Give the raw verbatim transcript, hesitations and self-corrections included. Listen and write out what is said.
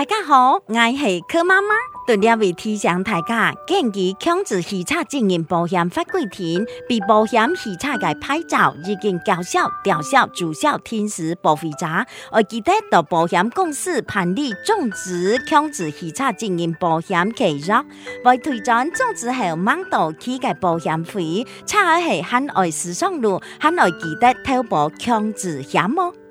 大家好，我是柯妈妈。除了为提醒大家，建议强制汽车经营保险法规定，被保险汽车嘅牌照已经缴销、吊销、注销、停驶报废者，要记得到保险公司办理终止强制汽车经营保险契约，为推展终止後mand到期嘅保險費，車係很愛時尚路，很愛記得投保強制險哦。